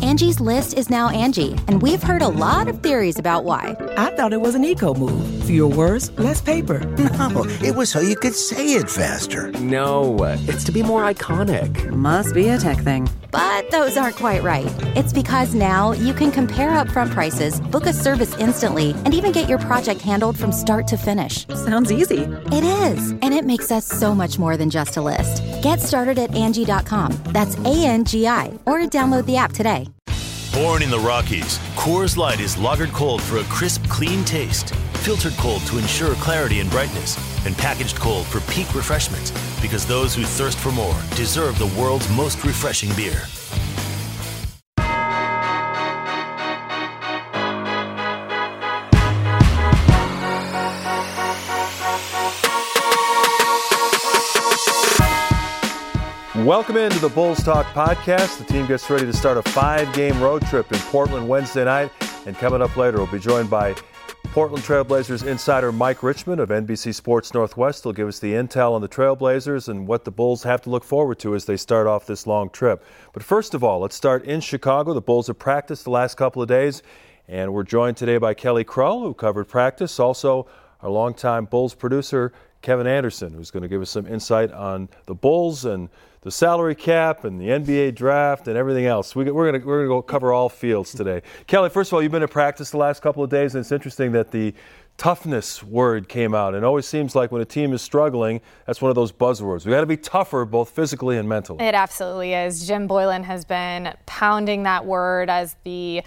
Angie's List is now Angie, and we've heard a lot of theories about why. I thought it was an eco move. Fewer words, less paper. No, it was so you could say it faster. No, it's to be more iconic. Must be a tech thing. But those aren't quite right. It's because now you can compare upfront prices, book a service instantly, and even get your project handled from start to finish. Sounds easy. It is, and it makes us so much more than just a list. Get started at Angie.com. That's ANGI, or download the app today. Born in the Rockies, Coors Light is lagered cold for a crisp, clean taste. Filtered cold to ensure clarity and brightness. And packaged cold for peak refreshment. Because those who thirst for more deserve the world's most refreshing beer. Welcome into the Bulls Talk podcast. The team gets ready to start a 5-game road trip in Portland Wednesday night. And coming up later, we'll be joined by Portland Trailblazers insider Mike Richman of NBC Sports Northwest. He'll give us the intel on the Trailblazers and what the Bulls have to look forward to as they start off this long trip. But first of all, let's start in Chicago. The Bulls have practiced the last couple of days, and we're joined today by Kelly Krull, who covered practice. Also, our longtime Bulls producer, Kevin Anderson, who's going to give us some insight on the Bulls and the salary cap and the NBA draft and everything else. We're going to go cover all fields today. Kelly, first of all, you've been at practice the last couple of days, and it's interesting that the toughness word came out. It always seems like when a team is struggling, that's one of those buzzwords. We've got to be tougher, both physically and mentally. It absolutely is. Jim Boylan has been pounding that word as the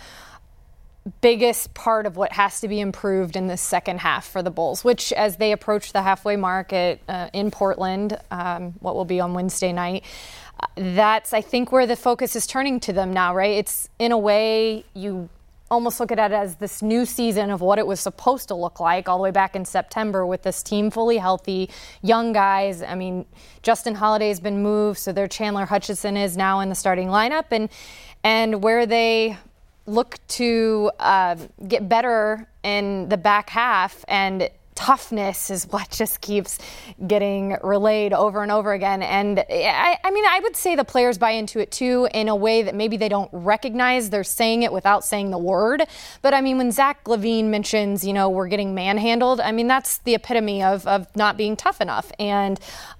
biggest part of what has to be improved in the second half for the Bulls, which as they approach the halfway mark in Portland, what will be on Wednesday night, that's, I think, where the focus is turning to them now, right? It's, in a way, you almost look at it as this new season of what it was supposed to look like all the way back in September with this team fully healthy, young guys. I mean, Justin Holiday's been moved, so their Chandler Hutchison is now in the starting lineup, and where they look to get better in the back half, and toughness is what just keeps getting relayed over and over again. And I mean, I would say the players buy into it too, in a way that maybe they don't recognize they're saying it without saying the word. But I mean, when Zach LaVine mentions, we're getting manhandled, I mean, that's the epitome of not being tough enough. And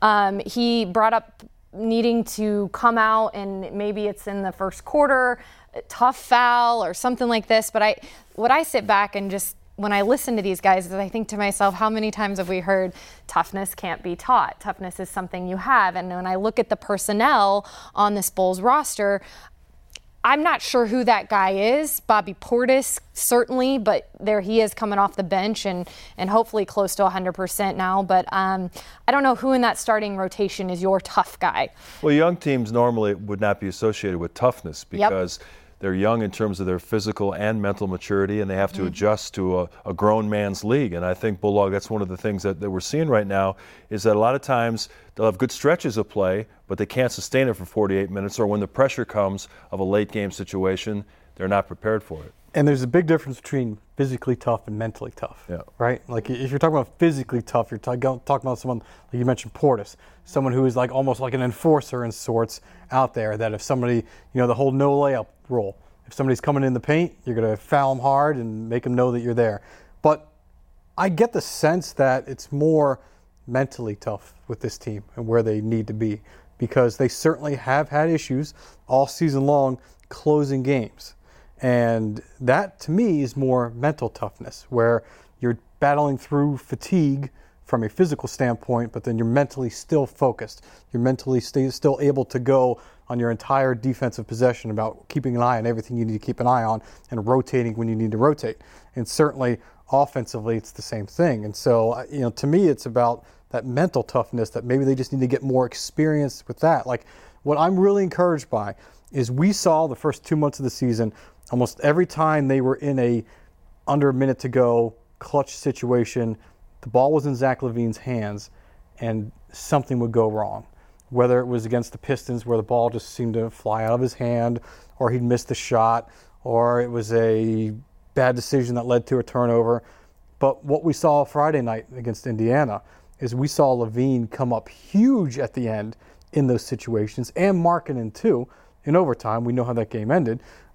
he brought up needing to come out, and maybe it's in the first quarter, tough foul or something like this. But what I sit back and just, when I listen to these guys, is I think to myself, how many times have we heard toughness can't be taught? Toughness is something you have. And when I look at the personnel on this Bulls roster, I'm not sure who that guy is. Bobby Portis, certainly, but there he is coming off the bench and hopefully close to 100% now. But I don't know who in that starting rotation is your tough guy. Well, young teams normally would not be associated with toughness because they're young in terms of their physical and mental maturity, and they have to adjust to a grown man's league. And I think Bulldog, that's one of the things that we're seeing right now, is that a lot of times they'll have good stretches of play, but they can't sustain it for 48 minutes, or when the pressure comes of a late game situation, they're not prepared for it. And there's a big difference between physically tough and mentally tough, right? Like if you're talking about physically tough, you're talking about someone, like you mentioned Portis, someone who is like almost like an enforcer in sorts out there, that if somebody, the whole no layup rule, if somebody's coming in the paint, you're going to foul them hard and make them know that you're there. But I get the sense that it's more mentally tough with this team and where they need to be, because they certainly have had issues all season long closing games. And that, to me, is more mental toughness, where you're battling through fatigue from a physical standpoint, but then you're mentally still focused. You're mentally still able to go on your entire defensive possession about keeping an eye on everything you need to keep an eye on and rotating when you need to rotate. And certainly, offensively, it's the same thing. And so, to me, it's about that mental toughness, that maybe they just need to get more experience with that. Like, what I'm really encouraged by is we saw the first 2 months of the season, almost every time they were in a under a minute to go clutch situation, the ball was in Zach LaVine's hands and something would go wrong. Whether it was against the Pistons where the ball just seemed to fly out of his hand, or he'd missed the shot, or it was a bad decision that led to a turnover. But what we saw Friday night against Indiana is we saw LaVine come up huge at the end in those situations, and Markkanen too in overtime. We know how that game ended.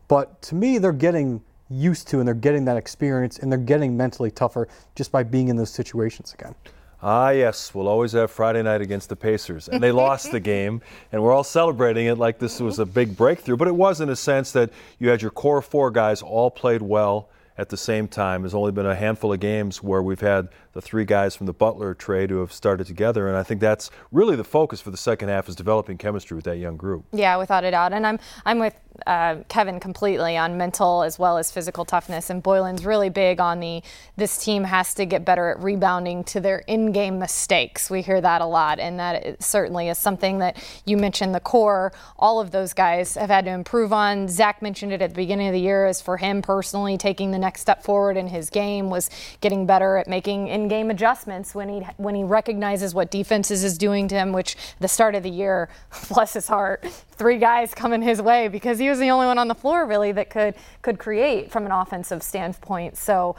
But to me, they're getting used to and they're getting that experience and they're getting mentally tougher just by being in those situations again. Ah, yes, we'll always have Friday night against the Pacers. And they lost the game, and we're all celebrating it like this was a big breakthrough. But it was in a sense that you had your core 4 guys all played well at the same time. There's only been a handful of games where we've had the 3 guys from the Butler trade who have started together, and I think that's really the focus for the second half is developing chemistry with that young group. Yeah, without a doubt. And I'm with Kevin completely on mental as well as physical toughness, and Boylan's really big on this team has to get better at rebounding to their in-game mistakes. We hear that a lot, and that certainly is something that you mentioned the core. All of those guys have had to improve on. Zach mentioned it at the beginning of the year as for him personally taking the next step forward in his game was getting better at making in-game adjustments when he recognizes what defenses is doing to him, which the start of the year, bless his heart, 3 guys coming his way because he was the only one on the floor really that could create from an offensive standpoint. So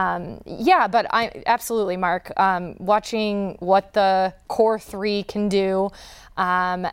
but I absolutely, Mark, watching what the core 3 can do, and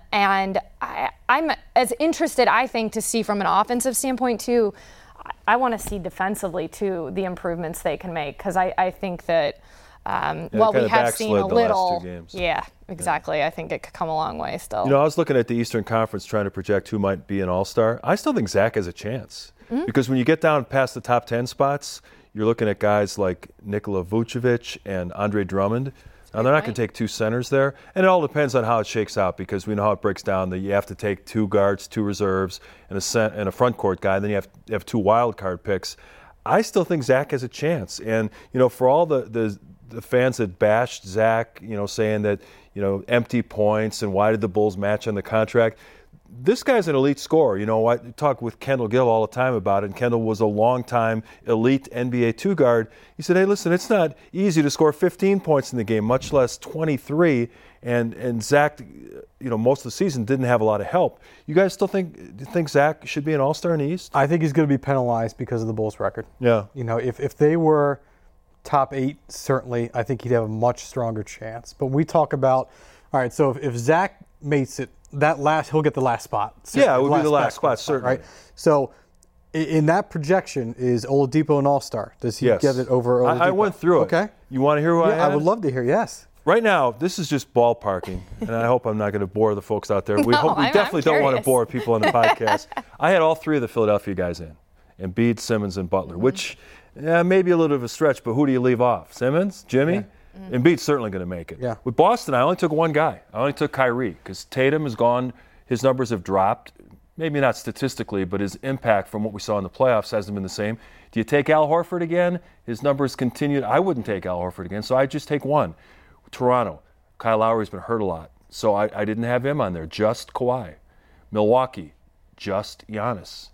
I'm as interested, I think, to see from an offensive standpoint too. I want to see defensively too the improvements they can make because I think that while we have seen a little, yeah, exactly. I think it could come a long way still. I was looking at the Eastern Conference trying to project who might be an All-Star. I still think Zach has a chance because when you get down past the top 10 spots, you're looking at guys like Nikola Vucevic and Andre Drummond. Now, they're not going to take 2 centers there, and it all depends on how it shakes out because we know how it breaks down that you have to take 2 guards, 2 reserves, and a front court guy, and then you have 2 wild card picks. I still think Zach has a chance, and for all the fans that bashed Zach, saying that empty points and why did the Bulls match on the contract. This guy's an elite scorer. I talk with Kendall Gill all the time about it, and Kendall was a long-time elite NBA 2 guard. He said, hey, listen, it's not easy to score 15 points in the game, much less 23, and Zach, most of the season didn't have a lot of help. You guys still think Zach should be an All-Star in the East? I think he's going to be penalized because of the Bulls' record. Yeah. If they were top 8, certainly, I think he'd have a much stronger chance. But we talk about, all right, so if Zach makes it, he'll get the last spot. Yeah, it would be the last spot, certainly. Right? So in that projection, is Oladipo an All-Star? Does he get it over Oladipo? I went through it. Okay. You want to hear who I had? I would love to hear, yes. Right now, this is just ballparking, and I hope I'm not going to bore the folks out there. We definitely don't want to bore people on the podcast. I had all 3 of the Philadelphia guys in, Embiid, Simmons, and Butler, which maybe a little bit of a stretch, but who do you leave off? Simmons? Jimmy? Yeah. Embiid's certainly going to make it. Yeah. With Boston, I only took 1 guy. I only took Kyrie because Tatum is gone. His numbers have dropped. Maybe not statistically, but his impact from what we saw in the playoffs hasn't been the same. Do you take Al Horford again? His numbers continued. I wouldn't take Al Horford again, so I just take 1. Toronto, Kyle Lowry's been hurt a lot, so I didn't have him on there. Just Kawhi. Milwaukee, just Giannis.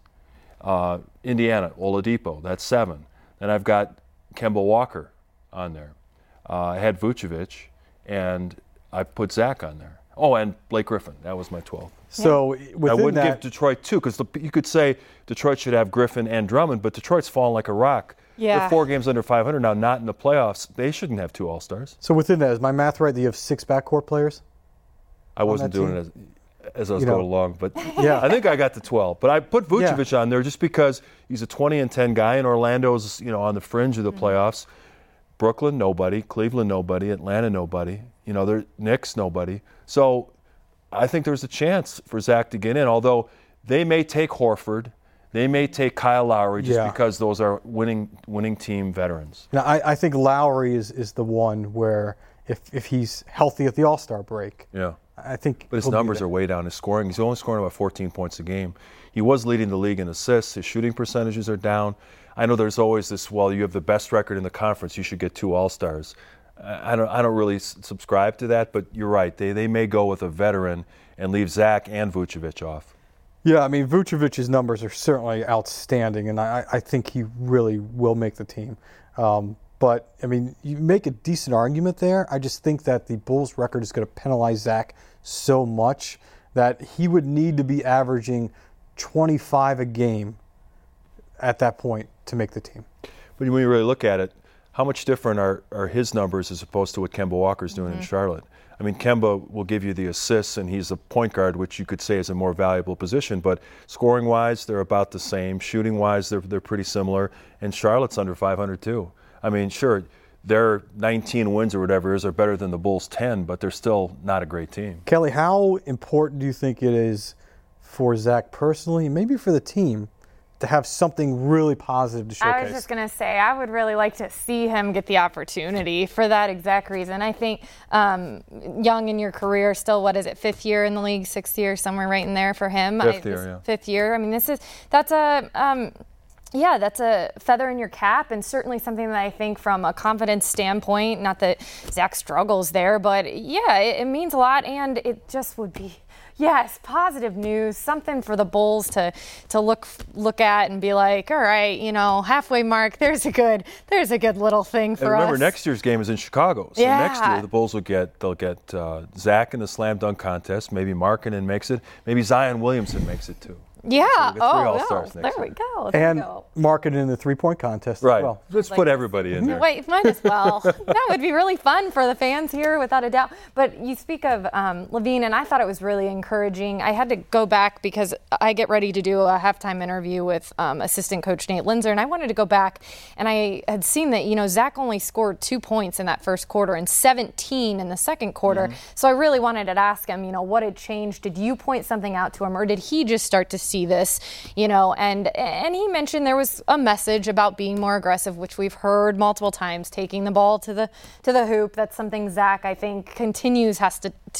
Indiana, Oladipo, that's 7. Then I've got Kemba Walker on there. I had Vucevic, and I put Zach on there. Oh, and Blake Griffin. That was my 12. So I wouldn't give Detroit 2 because you could say Detroit should have Griffin and Drummond, but Detroit's fallen like a rock. Yeah. They're 4 games under 500 now, not in the playoffs. They shouldn't have 2 All-Stars. So within that, is my math right that you have 6 backcourt players? I wasn't doing it as I was going along, but I think I got to 12. But I put Vucevic on there just because he's a 20-10 guy, and Orlando's on the fringe of the playoffs. Brooklyn, nobody. Cleveland, nobody. Atlanta, nobody. Knicks, nobody. So I think there's a chance for Zach to get in, although they may take Horford. They may take Kyle Lowry just because those are winning team veterans. Now, I think Lowry is the one where if he's healthy at the All-Star break, I think. But his numbers are way down. His scoring, he's only scoring about 14 points a game. He was leading the league in assists. His shooting percentages are down. I know there's always this, you have the best record in the conference, you should get 2 All-Stars. I don't really subscribe to that, but you're right. They may go with a veteran and leave Zach and Vucevic off. Yeah, I mean, Vucevic's numbers are certainly outstanding, and I think he really will make the team. But, I mean, you make a decent argument there. I just think that the Bulls' record is going to penalize Zach so much that he would need to be averaging 25 a game at that point to make the team. But when you really look at it, how much different are his numbers as opposed to what Kemba Walker's doing in Charlotte? I mean, Kemba will give you the assists, and he's a point guard, which you could say is a more valuable position. But scoring-wise, they're about the same. Shooting-wise, they're pretty similar. And Charlotte's under 500 too. I mean, sure, their 19 wins or whatever are better than the Bulls' 10, but they're still not a great team. Kelly, how important do you think it is for Zach personally, maybe for the team, to have something really positive to showcase? I was just going to say, I would really like to see him get the opportunity for that exact reason. I think young in your career, still, what is it, 5th year in the league, 6th year, somewhere right in there for him. 5th year, yeah. 5th year. I mean, that's a feather in your cap, and certainly something that I think from a confidence standpoint, not that Zach struggles there, but yeah, it means a lot, and it just would be, yes, positive news, something for the Bulls to look at and be like, all right, halfway mark, there's a good little thing for us. And remember, next year's game is in Chicago, so next year the Bulls will get Zach in the slam dunk contest, maybe Markkanen makes it, maybe Zion Williamson makes it too. Yeah. So All-Stars next there year. we go. Markkanen in the 3-point contest right. as well. Let's put everybody in there. Wait, might as well. That would be really fun for the fans here, without a doubt. But you speak of LaVine, and I thought it was really encouraging. I had to go back because I get ready to do a halftime interview with assistant coach Nate Linzer, and I wanted to go back, and I had seen that, Zach only scored 2 points in that first quarter and 17 in the second quarter. Mm-hmm. So I really wanted to ask him, what had changed? Did you point something out to him, or did he just start to see this, and he mentioned there was a message about being more aggressive, which we've heard multiple times, taking the ball to the hoop. That's something Zach, I think, has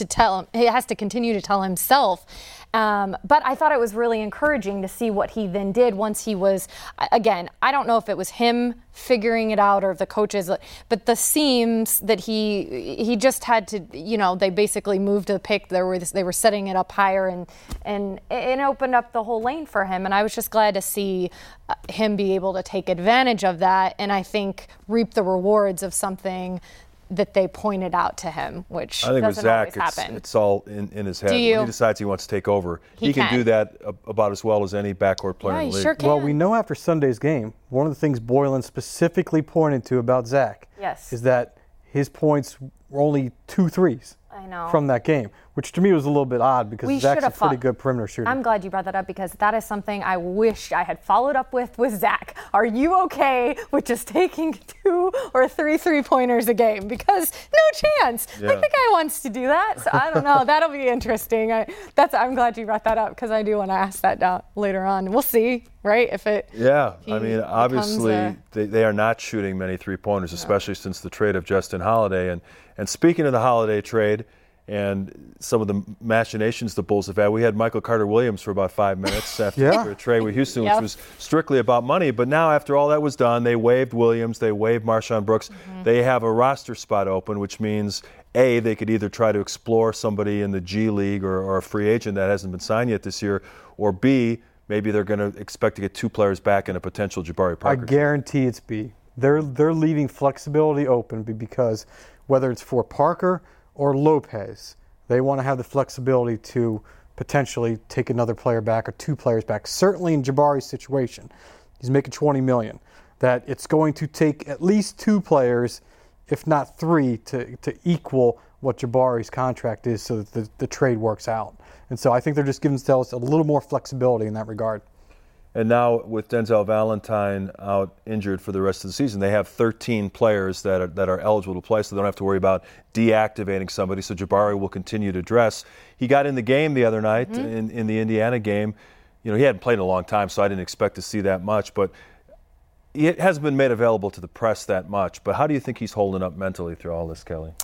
to continue to tell himself. But I thought it was really encouraging to see what he then did once he was, again, I don't know if it was him figuring it out or the coaches, but the seams that he just had to, they basically moved the pick. They were setting it up higher, and it opened up the whole lane for him. And I was just glad to see him be able to take advantage of that, and I think reap the rewards of something that they pointed out to him, which I think doesn't with Zach, always happen. It's all in his head. Do you? When he decides he wants to take over, he can do that about as well as any backcourt player in the league. Sure can. Well, we know after Sunday's game, one of the things Boylen specifically pointed to about Zach is that his points were only 2 threes. I know. From that game, which to me was a little bit odd because Zach's a pretty good perimeter shooter. I'm glad you brought that up because that is something I wish I had followed up with Zach. Are you okay with just taking 2 or 3 3-pointers a game? Because no chance. Yeah. I think the guy wants to do that. So I don't know. That'll be interesting. I'm glad you brought that up because I do want to ask that later on. We'll see, right? I mean, obviously they are not shooting many 3-pointers, especially since the trade of Justin Holiday. And speaking of the Holiday trade and some of the machinations the Bulls have had, we had Michael Carter-Williams for about 5 minutes after a trade with Houston, which was strictly about money. But now after all that was done, they waived Williams, they waived Marshawn Brooks. Mm-hmm. They have a roster spot open, which means, A, they could either try to explore somebody in the G League or a free agent that hasn't been signed yet this year, or B, maybe they're going to expect to get 2 players back in a potential Jabari Parker. I guarantee it's B. They're leaving flexibility open because whether it's for Parker or Lopez, they want to have the flexibility to potentially take another player back or 2 players back. Certainly in Jabari's situation, he's making $20 million. That it's going to take at least 2 players, if not 3, to equal what Jabari's contract is so that the trade works out. And so I think they're just giving themselves a little more flexibility in that regard. And now with Denzel Valentine out injured for the rest of the season, they have 13 players that are eligible to play, so they don't have to worry about deactivating somebody. So Jabari will continue to dress. He got in the game the other night in the Indiana game. He hadn't played in a long time, so I didn't expect to see that much. But it hasn't been made available to the press that much. But how do you think he's holding up mentally through all this, Kelly?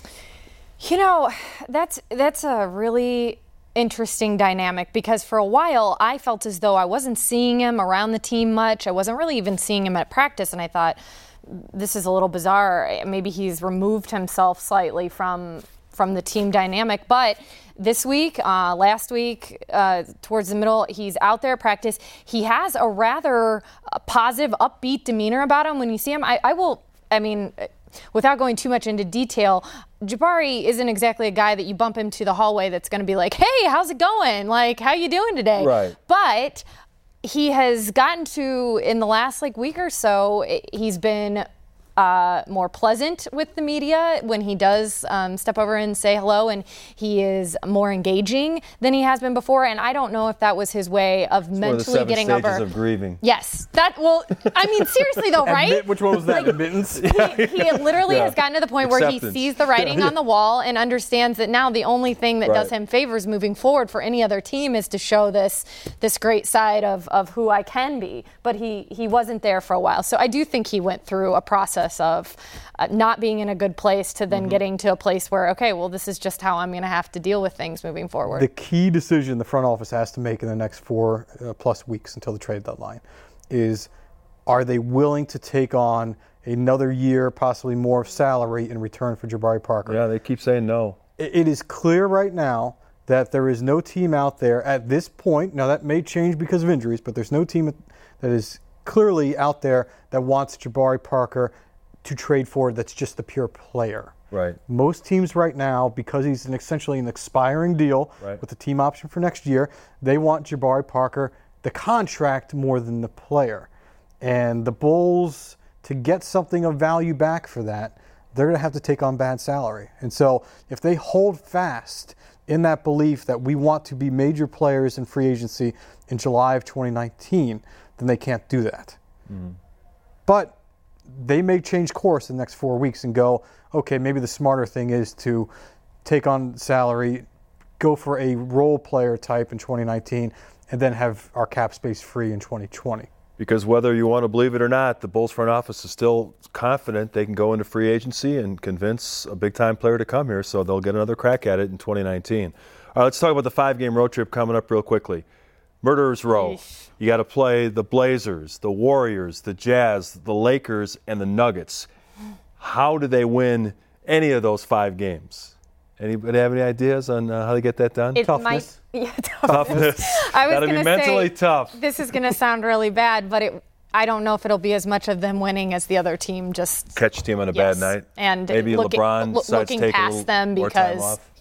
That's a really interesting dynamic because for a while I felt as though I wasn't seeing him around the team much. I wasn't really even seeing him at practice, and I thought this is a little bizarre. Maybe he's removed himself slightly from the team dynamic. But this week, last week, towards the middle, he's out there at practice. He has a rather positive, upbeat demeanor about him. When you see him, without going too much into detail, Jabari isn't exactly a guy that you bump into the hallway that's going to be like, hey, how's it going? Like, how you doing today? Right. But he has gotten to, in the last week or so, he's been more pleasant with the media when he does step over and say hello, and he is more engaging than he has been before. And I don't know if that was his way of mentally getting over. Of grieving. Yes, I mean, seriously though, right? Which one was that? Admittance. He literally has gotten to the point where he sees the writing on the wall and understands that now the only thing that does him favors moving forward for any other team is to show this great side of who I can be. But he wasn't there for a while, so I do think he went through a process of not being in a good place to then getting to a place where, okay, well, this is just how I'm going to have to deal with things moving forward. The key decision the front office has to make in the next 4+ weeks until the trade deadline is, are they willing to take on another year, possibly more salary in return for Jabari Parker? Yeah, they keep saying no. It is clear right now that there is no team out there at this point. Now, that may change because of injuries, but there's no team that is clearly out there that wants Jabari Parker to trade for that's just the pure player. Right. Most teams right now, because he's essentially an expiring deal with a team option for next year, they want Jabari Parker, the contract, more than the player. And the Bulls, to get something of value back for that, they're going to have to take on bad salary. And so if they hold fast in that belief that we want to be major players in free agency in July of 2019, then they can't do that. But they may change course in the next 4 weeks and go, okay, maybe the smarter thing is to take on salary, go for a role player type in 2019, and then have our cap space free in 2020. Because whether you want to believe it or not, the Bulls front office is still confident they can go into free agency and convince a big-time player to come here, so they'll get another crack at it in 2019. All right, let's talk about the 5-game road trip coming up real quickly. Murderer's Row. You got to play the Blazers, the Warriors, the Jazz, the Lakers, and the Nuggets. How do they win any of those 5 games? Anybody have any ideas on how they get that done? Toughness. Toughness. I was got to be gonna mentally say, tough. This is going to sound really bad, but I don't know if it'll be as much of them winning as the other team just catch a team on a bad night. And maybe LeBron decides to take past them more because time off.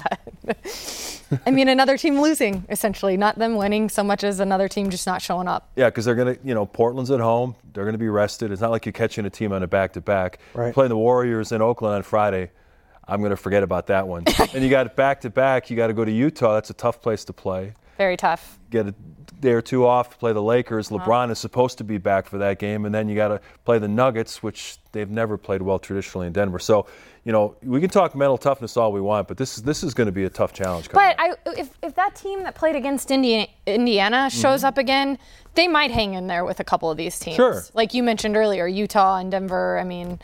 I mean, another team losing, essentially, not them winning so much as another team just not showing up. Yeah, because they're going to, Portland's at home. They're going to be rested. It's not like you're catching a team on a back-to-back. Right. Playing the Warriors in Oakland on Friday, I'm going to forget about that one. And you got back-to-back. You got to go to Utah. That's a tough place to play. Very tough. Get a day or two off to play the Lakers. LeBron is supposed to be back for that game. And then you got to play the Nuggets, which they've never played well traditionally in Denver. So, we can talk mental toughness all we want, but this is going to be a tough challenge. But if that team that played against Indiana shows up again, they might hang in there with a couple of these teams. Sure. Like you mentioned earlier, Utah and Denver,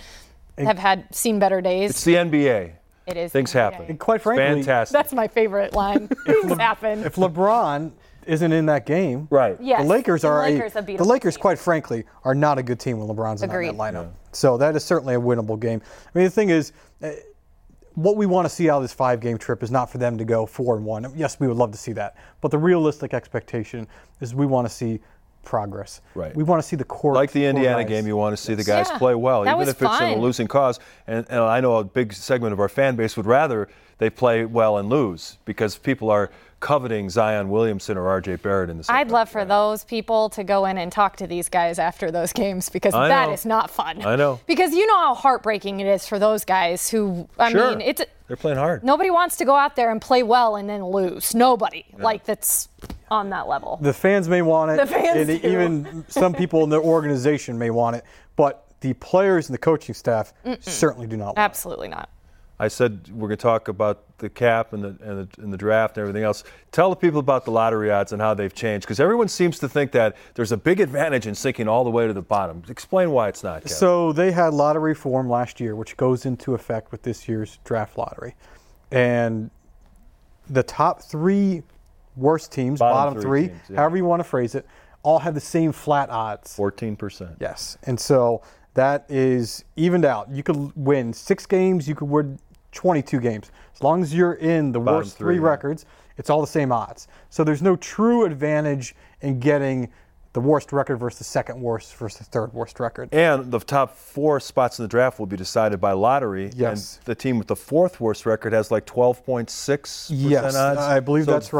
have seen better days. It's the NBA. It is. Things happen. And quite frankly, fantastic. That's my favorite line. Things happen. If LeBron isn't in that game, right? Yes. The Lakers are the Lakers, team. quite frankly, are not a good team when LeBron's in that lineup. Yeah. So that is certainly a winnable game. The thing is, what we want to see out of this 5-game trip is not for them to go 4-1. Yes, we would love to see that, but the realistic expectation is we want to see progress. Right. We want to see the core. Like the Indiana game, you want to see the guys play well, even if it's in a losing cause. And I know a big segment of our fan base would rather they play well and lose because people are coveting Zion Williamson or R.J. Barrett in the second. I'd love for those people to go in and talk to these guys after those games because that is not fun. I know. Because you know how heartbreaking it is for those guys who, they're playing hard. Nobody wants to go out there and play well and then lose. Nobody. Yeah. That's on that level. The fans may want it. The fans do. Even some people in the organization may want it. But the players and the coaching staff certainly do not want Absolutely not. I said we're going to talk about the cap and the draft and everything else. Tell the people about the lottery odds and how they've changed, because everyone seems to think that there's a big advantage in sinking all the way to the bottom. Explain why it's not, Kevin. So they had lottery reform last year, which goes into effect with this year's draft lottery. And the top 3 worst teams, bottom three teams, however you want to phrase it, all have the same flat odds. 14%. Yes. And so that is evened out. You could win 6 games, you could win 22 games. As long as you're in the worst 3 records, it's all the same odds. So there's no true advantage in getting the worst record versus the second worst versus the third worst record. And the top 4 spots in the draft will be decided by lottery. Yes. And the team with the 4th worst record has like 12.6% yes, odds. I believe that's right.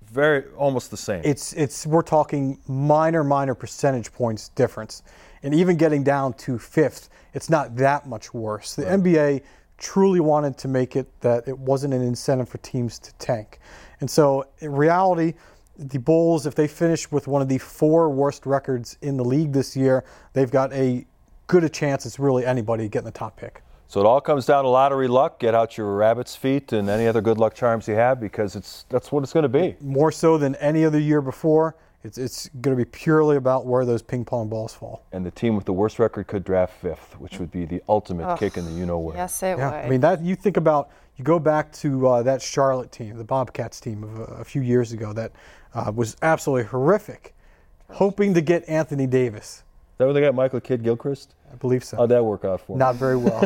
almost the same. We're talking minor percentage points difference. And even getting down to 5th, it's not that much worse. The NBA truly wanted to make it that it wasn't an incentive for teams to tank. And so in reality, the Bulls, if they finish with one of the 4 worst records in the league this year, they've got a good a chance as really anybody getting the top pick. So it all comes down to lottery luck. Get out your rabbit's feet and any other good luck charms you have, because that's what it's going to be. More so than any other year before. It's going to be purely about where those ping pong balls fall. And the team with the worst record could draft 5th, which would be the ultimate kick in the you-know-where. Yes, it would. I mean, that you think about, you go back to that Charlotte team, the Bobcats team of a few years ago that was absolutely horrific, hoping to get Anthony Davis. Is that where they got Michael Kidd-Gilchrist? I believe so. How'd that work out for him? Not very well.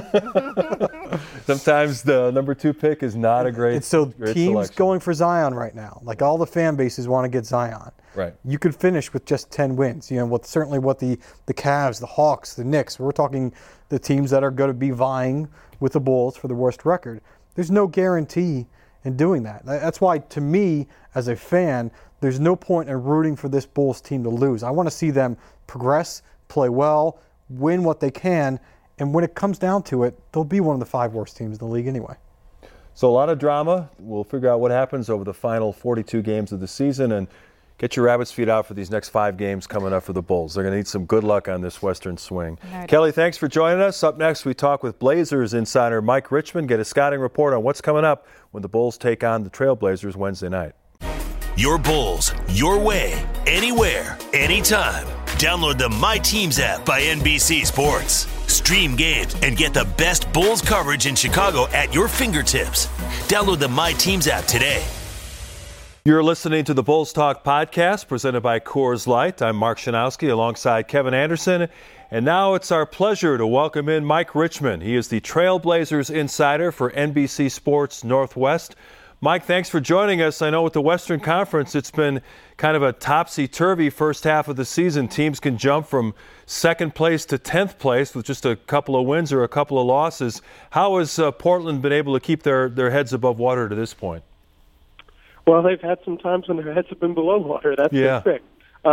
Sometimes the number 2 pick is not a great And so great teams selection. going for Zion right now, like all the fan bases want to get Zion. Right. You could finish with just 10 wins. You know, certainly what the Cavs, the Hawks, the Knicks, we're talking the teams that are going to be vying with the Bulls for the worst record. There's no guarantee in doing that. That's why, to me, as a fan, there's no point in rooting for this Bulls team to lose. I want to see them progress, play well, win what they can, and when it comes down to it, they'll be one of the 5 worst teams in the league anyway. So a lot of drama. We'll figure out what happens over the final 42 games of the season, and get your rabbit's feet out for these next 5 games coming up for the Bulls. They're going to need some good luck on this Western swing. Kelly, thanks for joining us. Up next, we talk with Blazers insider Mike Richman, get a scouting report on what's coming up when the Bulls take on the Trailblazers Wednesday night. Your Bulls, your way, anywhere, anytime. Download the My Teams app by NBC Sports. Stream games and get the best Bulls coverage in Chicago at your fingertips. Download the My Teams app today. You're listening to the Bulls Talk podcast presented by Coors Light. I'm Mark Shanowski alongside Kevin Anderson. And now it's our pleasure to welcome in Mike Richman. He is the Trailblazers insider for NBC Sports Northwest. Mike, thanks for joining us. I know with the Western Conference, it's been kind of a topsy-turvy first half of the season. Teams can jump from 2nd place to 10th place with just a couple of wins or a couple of losses. How has Portland been able to keep their heads above water to this point? Well, they've had some times when their heads have been below water. That's the trick.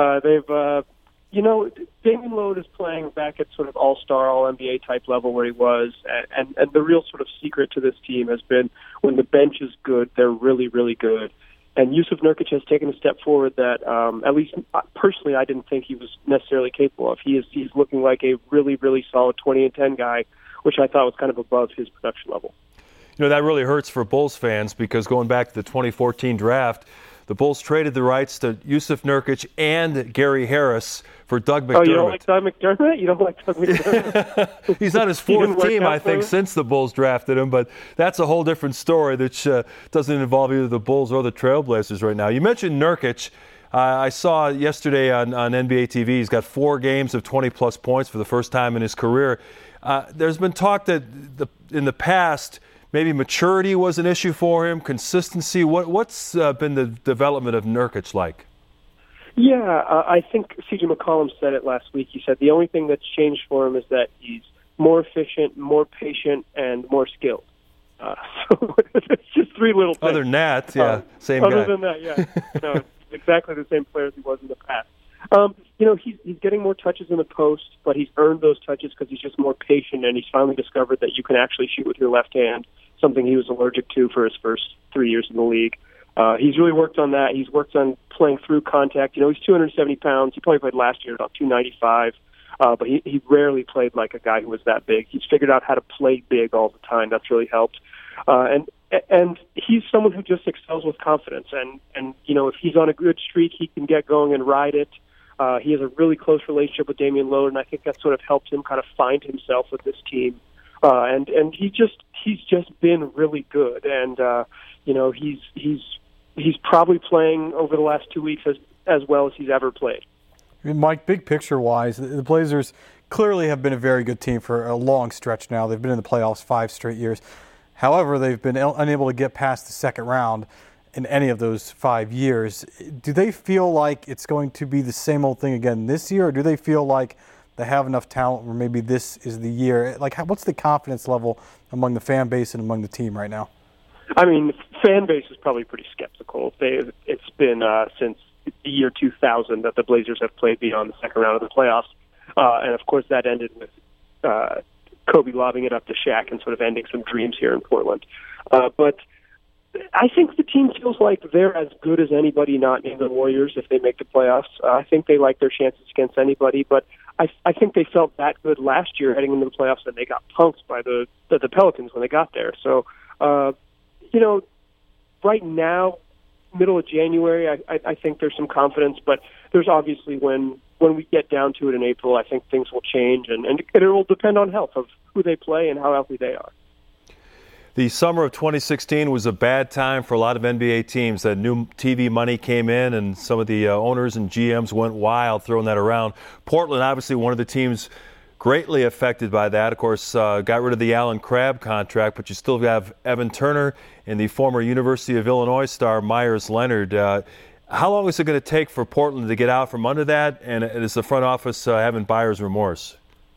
Damian Lillard is playing back at sort of all-star, all-NBA type level where he was, and the real sort of secret to this team has been when the bench is good, they're really, really good. And Jusuf Nurkic has taken a step forward that, at least personally, I didn't think he was necessarily capable of. He's looking like a really, really solid 20-10 guy, which I thought was kind of above his production level. You know, that really hurts for Bulls fans because going back to the 2014 draft, the Bulls traded the rights to Jusuf Nurkic and Gary Harris for Doug McDermott. Oh, you don't like Doug McDermott? You don't like Doug McDermott? He's on his 4th team, I think, since the Bulls drafted him, but that's a whole different story that doesn't involve either the Bulls or the Trailblazers right now. You mentioned Nurkic. I saw yesterday on NBA TV he's got 4 games of 20-plus points for the first time in his career. There's been talk that in the past maybe maturity was an issue for him, consistency. What's been the development of Nurkic like? Yeah, I think C.J. McCollum said it last week. He said the only thing that's changed for him is that he's more efficient, more patient, and more skilled. So it's just 3 little things. Other than that, same other guy. Other than that, yeah. It's exactly the same player as he was in the past. He's getting more touches in the post, but he's earned those touches because he's just more patient, and he's finally discovered that you can actually shoot with your left hand, something he was allergic to for his first 3 years in the league. He's really worked on that. He's worked on playing through contact. He's 270 pounds. He probably played last year about 295, but he rarely played like a guy who was that big. He's figured out how to play big all the time. That's really helped. And he's someone who just excels with confidence. And if he's on a good streak, he can get going and ride it. He has a really close relationship with Damian Lillard, and I think that sort of helped him kind of find himself with this team. And he's just been really good. And he's probably playing over the last 2 weeks as well as he's ever played. Mike, big picture-wise, the Blazers clearly have been a very good team for a long stretch now. They've been in the playoffs 5 straight years. However, they've been unable to get past the second round in any of those 5 years. Do they feel like it's going to be the same old thing again this year, or do they feel like they have enough talent where maybe this is the year? Like, what's the confidence level among the fan base and among the team right now? I mean, fan base is probably pretty skeptical. It's been since the year 2000 that the Blazers have played beyond the second round of the playoffs. And, of course, that ended with Kobe lobbing it up to Shaq and sort of ending some dreams here in Portland. But I think the team feels like they're as good as anybody not named the Warriors if they make the playoffs. I think they like their chances against anybody, but I think they felt that good last year heading into the playoffs, and they got punked by the Pelicans when they got there. So, right now, middle of January, I think there's some confidence, but there's obviously when we get down to it in April, I think things will change, and it will depend on health of who they play and how healthy they are. The summer of 2016 was a bad time for a lot of NBA teams. That new TV money came in, and some of the owners and GMs went wild throwing that around. Portland, obviously one of the teams greatly affected by that. Of course, got rid of the Allen Crabbe contract, but you still have Evan Turner and the former University of Illinois star Myers Leonard. How long is it going to take for Portland to get out from under that? And is the front office having buyer's remorse?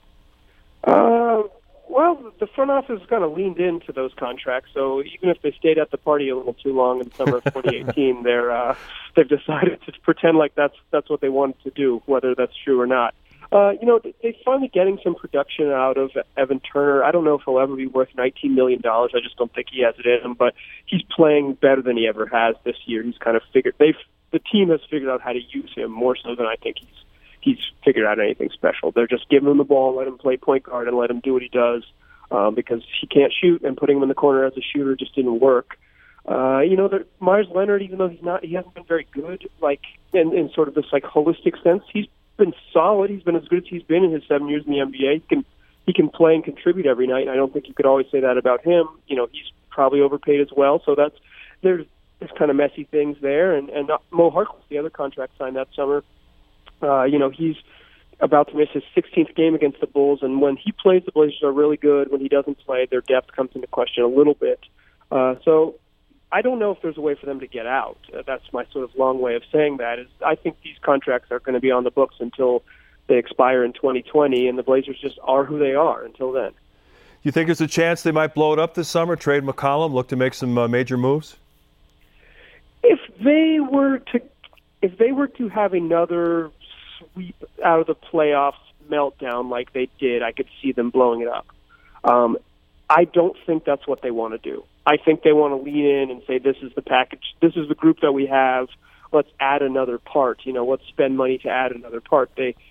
Well, the front office kind of leaned into those contracts, so even if they stayed at the party a little too long in the summer of 2018, they've decided to pretend like that's what they wanted to do, whether that's true or not. They're finally getting some production out of Evan Turner. I don't know if he'll ever be worth $19 million. I just don't think he has it in him, but he's playing better than he ever has this year. He's kind of the team has figured out how to use him more so than I think he's figured out anything special. They're just giving him the ball, let him play point guard, and let him do what he does because he can't shoot, and putting him in the corner as a shooter just didn't work. Myers Leonard, even though he hasn't been very good, like in sort of this like holistic sense, he's been solid. He's been as good as he's been in his 7 years in the NBA. He can play and contribute every night. I don't think you could always say that about him. He's probably overpaid as well. So there's kind of messy things there. And Mo Harkless, the other contract signed that summer, he's about to miss his 16th game against the Bulls. And when he plays, the Blazers are really good. When he doesn't play, their depth comes into question a little bit. So I don't know if there's a way for them to get out. That's my sort of long way of saying that. Is I think these contracts are going to be on the books until they expire in 2020, and the Blazers just are who they are until then. You think there's a chance they might blow it up this summer, trade McCollum, look to make some major moves? If they were to have another sweep out of the playoffs meltdown like they did, I could see them blowing it up. I don't think that's what they want to do. I think they want to lean in and say, this is the package, this is the group that we have, let's add another part, let's spend money to add another part.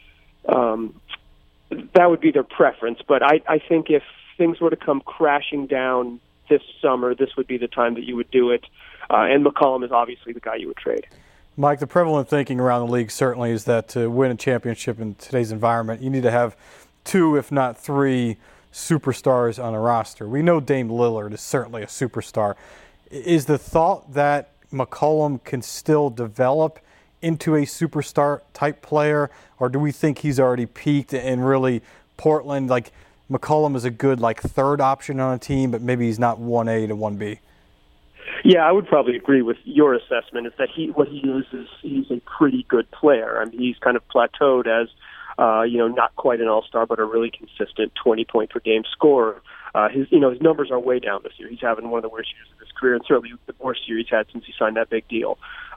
That would be their preference, but I think if things were to come crashing down this summer, this would be the time that you would do it, and McCollum is obviously the guy you would trade. Mike, the prevalent thinking around the league certainly is that to win a championship in today's environment, you need to have 2, if not 3, superstars on a roster. We know Dame Lillard is certainly a superstar. Is the thought that McCollum can still develop into a superstar type player, or do we think he's already peaked and really Portland, like McCollum is a good third option on a team, but maybe he's not 1A to 1B? Yeah, I would probably agree with your assessment. Is that what he is he's a pretty good player. I mean, he's kind of plateaued as not quite an all-star, but a really consistent 20-point-per-game scorer. His numbers are way down this year. He's having one of the worst years of his career, and certainly the worst year he's had since he signed that big deal.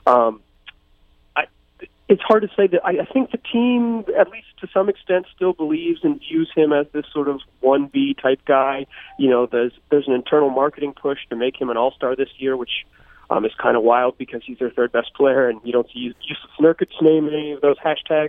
It's hard to say that. I think the team, at least to some extent, still believes and views him as this sort of 1B type guy. There's an internal marketing push to make him an all-star this year, which is kind of wild because he's their third best player, and you don't see Jusuf Nurkic's name in any of those hashtags.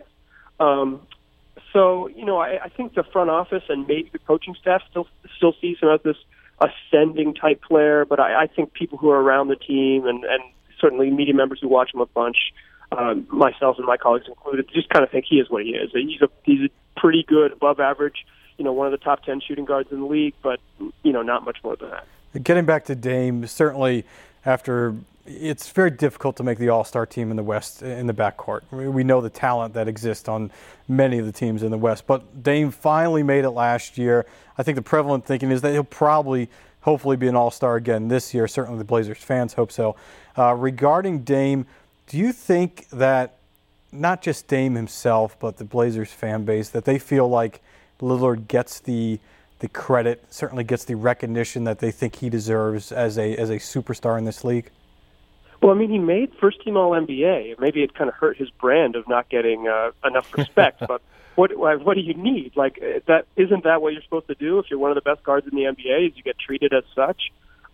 I think the front office and maybe the coaching staff still sees him as this ascending type player, but I think people who are around the team and certainly media members who watch him a bunch, myself and my colleagues included, just kind of think he is what he is. He's a pretty good, above average, one of the top 10 shooting guards in the league, but, not much more than that. Getting back to Dame, certainly it's very difficult to make the all-star team in the West in the backcourt. We know the talent that exists on many of the teams in the West, but Dame finally made it last year. I think the prevalent thinking is that he'll probably, hopefully, be an all-star again this year. Certainly the Blazers fans hope so. Regarding Dame, do you think that not just Dame himself, but the Blazers fan base, that they feel like Lillard gets the the credit, certainly gets the recognition that they think he deserves as a superstar in this league? Well, I mean, he made first-team All-NBA. Maybe it kind of hurt his brand of not getting enough respect. But what do you need? Like, isn't that what you're supposed to do if you're one of the best guards in the NBA? Is you get treated as such?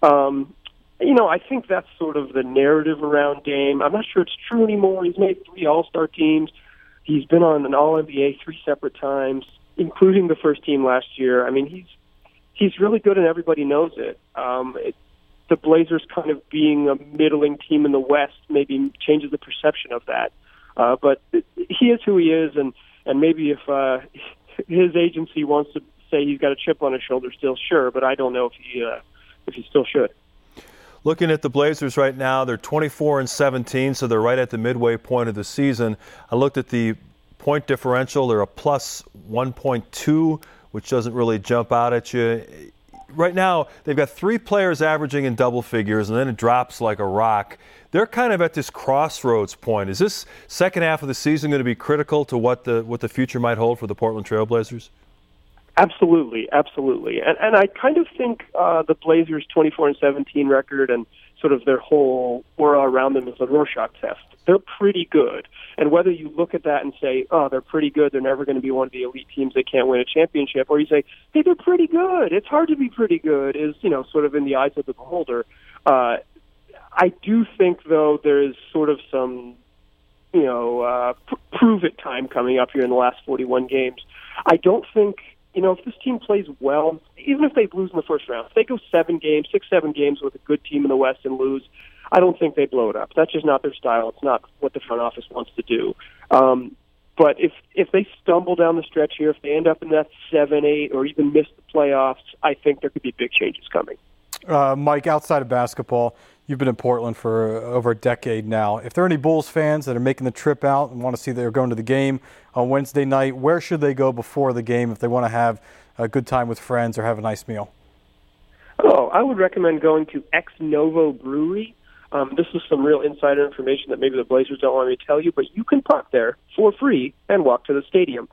I think that's sort of the narrative around Dame. I'm not sure it's true anymore. He's made 3 All-Star teams. He's been on an All-NBA 3 separate times, including the first team last year. I mean, he's really good, and everybody knows it. The Blazers kind of being a middling team in the West maybe changes the perception of that. But he is who he is, and maybe if his agency wants to say he's got a chip on his shoulder still, sure, but I don't know if he still should. Looking at the Blazers right now, they're 24-17, so they're right at the midway point of the season. I looked at the point differential. They're a plus 1.2, which doesn't really jump out at you. Right now, they've got 3 players averaging in double figures, and then it drops like a rock. They're kind of at this crossroads point. Is this second half of the season going to be critical to what the future might hold for the Portland Trail Blazers? Absolutely. And I kind of think the Blazers' 24-17 record and sort of their whole aura around them is a Rorschach test. They're pretty good. And whether you look at that and say, oh, they're pretty good, they're never going to be one of the elite teams, they can't win a championship, or you say, hey, they're pretty good, it's hard to be pretty good, is, sort of in the eyes of the beholder. I do think, though, there is sort of some, prove-it time coming up here in the last 41 games. I don't think, if this team plays well, even if they lose in the first round, if they go 7 games with a good team in the West and lose, I don't think they blow it up. That's just not their style. It's not what the front office wants to do. But if they stumble down the stretch here, if they end up in that 7-8 or even miss the playoffs, I think there could be big changes coming. Mike, outside of basketball, you've been in Portland for over a decade now. If there are any Bulls fans that are making the trip out and want to see they're going to the game on Wednesday night, where should they go before the game if they want to have a good time with friends or have a nice meal? Oh, I would recommend going to Ex Novo Brewery. This is some real insider information that maybe the Blazers don't want me to tell you, but you can park there for free and walk to the stadium.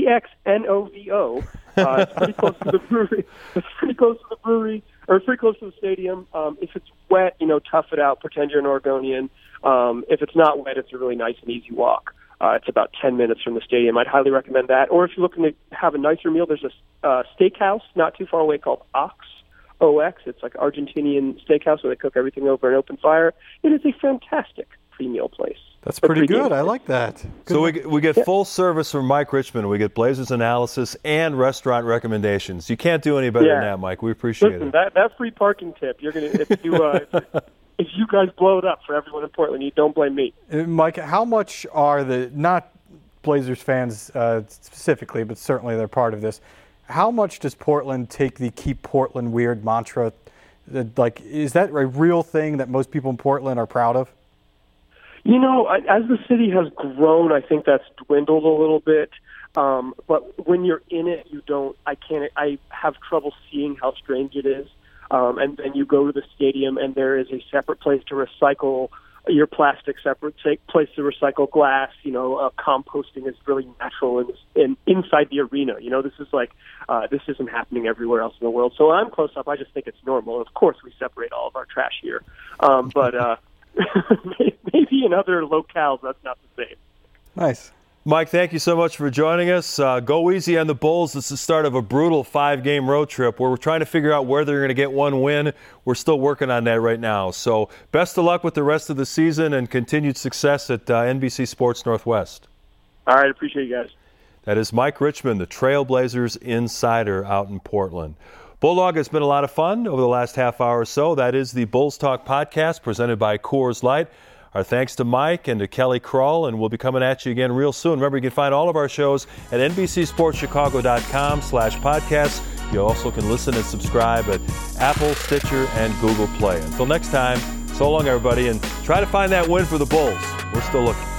EXNOVO. It's pretty close to the brewery. It's pretty close to the brewery, or pretty close to the stadium. If it's wet, tough it out. Pretend you're an Oregonian. If it's not wet, it's a really nice and easy walk. It's about 10 minutes from the stadium. I'd highly recommend that. Or if you're looking to have a nicer meal, there's a steakhouse not too far away called OX. It's like Argentinian steakhouse where they cook everything over an open fire. It is a fantastic pre-meal place. That's pretty good. I like that. Good. So we get full service from Mike Richmond. We get Blazers analysis and restaurant recommendations. You can't do any better than that, Mike. We appreciate it. That free parking tip, you're gonna if you guys blow it up for everyone in Portland, you don't blame me. Mike, how much are not Blazers fans specifically, but certainly they're part of this, how much does Portland take the Keep Portland Weird mantra? Is that a real thing that most people in Portland are proud of? As the city has grown, I think that's dwindled a little bit. But when you're in it, I have trouble seeing how strange it is. And then you go to the stadium and there is a separate place to recycle your plastic, separate place to recycle glass. Composting is really natural in inside the arena. This is this isn't happening everywhere else in the world. So I'm close up. I just think it's normal. Of course, we separate all of our trash here. But maybe in other locales, that's not the same. Nice. Mike, thank you so much for joining us. Go easy on the Bulls. This is the start of a brutal 5-game road trip where we're trying to figure out where they're going to get one win. We're still working on that right now. So best of luck with the rest of the season and continued success at NBC Sports Northwest. All right, appreciate you guys. That is Mike Richmond, the Trailblazers insider out in Portland. Bulldog, has been a lot of fun over the last half hour or so. That is the Bulls Talk podcast presented by Coors Light. Our thanks to Mike and to Kelly Krull, and we'll be coming at you again real soon. Remember, you can find all of our shows at NBCSportsChicago.com/podcast. You also can listen and subscribe at Apple, Stitcher, and Google Play. Until next time, so long, everybody, and try to find that win for the Bulls. We're still looking.